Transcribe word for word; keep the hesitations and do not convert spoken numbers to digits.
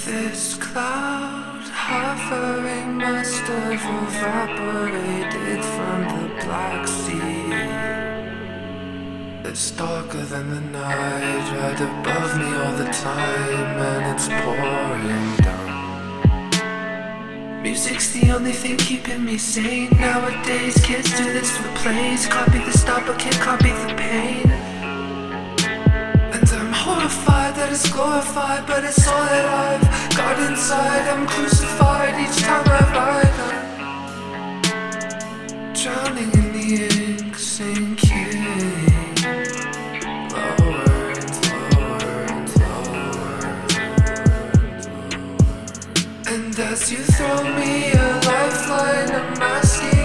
This cloud hovering must have evaporated from the Black Sea. It's darker than the night, right above me all the time, and it's pouring down. Music's the only thing keeping me sane nowadays. Kids do this for plays, copy the style but can't copy the pain. And I'm horrified that it's glorified, but it's all that I've got inside. I'm crucified each time I write. I'm drowning in the ink, sinking lower and lower and lower and lower. And as you throw me a lifeline, I'm asking